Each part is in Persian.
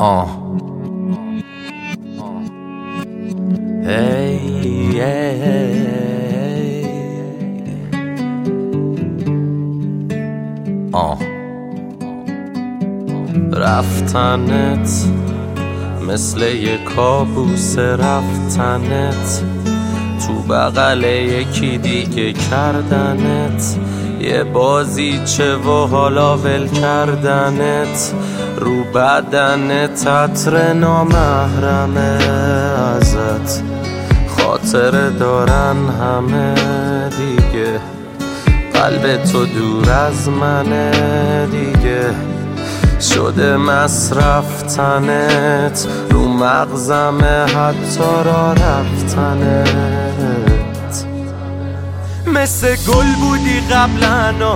رفتنت مثل یه کابوس، رفتنت تو بغل یکی دیگه کردنت، یه بازیچه و حالا ول کردنت، رو بدنت عطر نامحرمه ازت، خاطره دارن همه دیگه، قلب تو دور از منه دیگه، شده مصرفتنت، رو مغزمه حتی را رفتنت. مثل گل بودی قبلنا،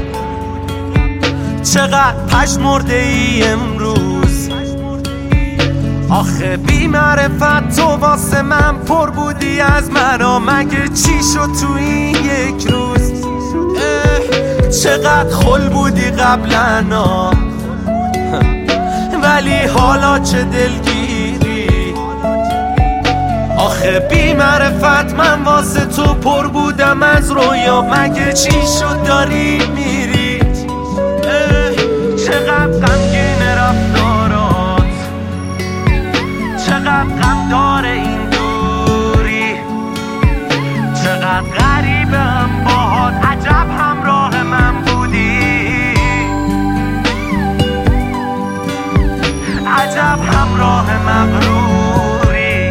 چقدر پشمرده ای امروز، آخه بی معرفت تو واسه من پر بودی از مرا، مگه چی شد تو این یک روز؟ چقدر خل بودی قبلنا، ولی حالا چه دلگیری، آخه بی معرفت من واسه تو پر بودم از رویا، مگه چی شد داری میری؟ چقدر غمگین رفتارات، چقدر غم داره این دوری، چقدر غریبم باهات، عجب همراه من بودی، عجب همراه مغروری.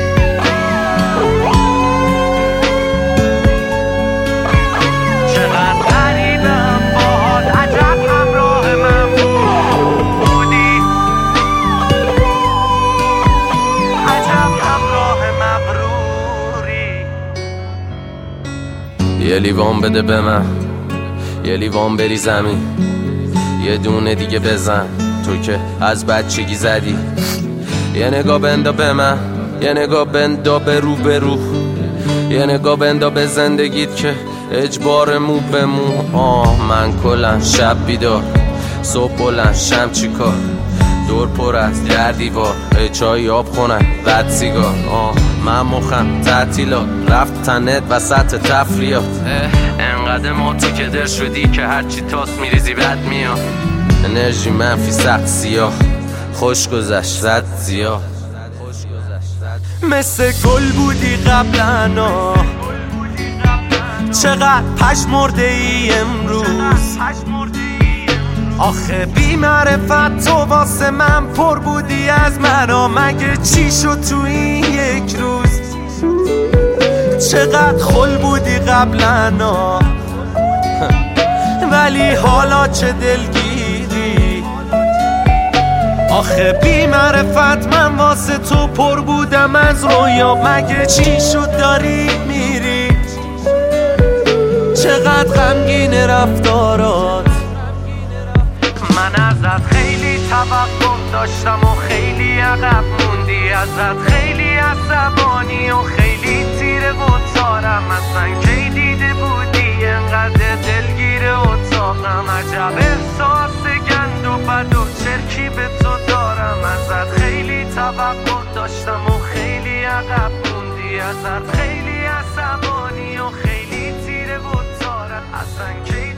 چقدر غریبم باهات، عجب همراه من بودی، عجب همراه مغروری. یه لیوان بده به من، یه لیوان بری زمین، یه دونه دیگه بزن، تو که از بچگی زدی، یه نگاه بندا به من، یه نگاه بندا به رو به رو، یه نگاه بندا به زندگیت که اجبار مو به مو. من کلن شب بیدار، صبح بلند شم چی کار، دور پر از در دیوار، چای آب خونن رد سیگار. من مخم تعطیلات، رفتنت وسط تفریات، انقدر موتی که در شدی که هرچی تاس میریزی بد میاد، انرژی منفی سخت سیاه، خوش گذشت رد زیاد. مثل گل بودی قبلنا، چقدر پشمرده ای امروز، آخه بی معرفت تو واسه من پر بودی از مرا، مگه چی شد تو این یک روز؟ چقدر خل بودی قبلنا، ولی حالا چه دلگیری، آخه بی معرفت من واسه تو پر بودم از رویا، مگه چی شد داری میری؟ چقدر غمگین رفتارات، من ازت خیلی توقع داشتم و خیلی عقب موندی، ازت خیلی عصبانی و خیلی تیره و تارم، اصلا کی دیده بودی انقدر دلگیر اتاقم، عجب احساس گند و بد و چرکی به تو دارم، ازت خیلی توقع داشتم و خیلی عقب موندی، ازت خیلی عصبانی و خیلی تیره و تارم، اصلا کی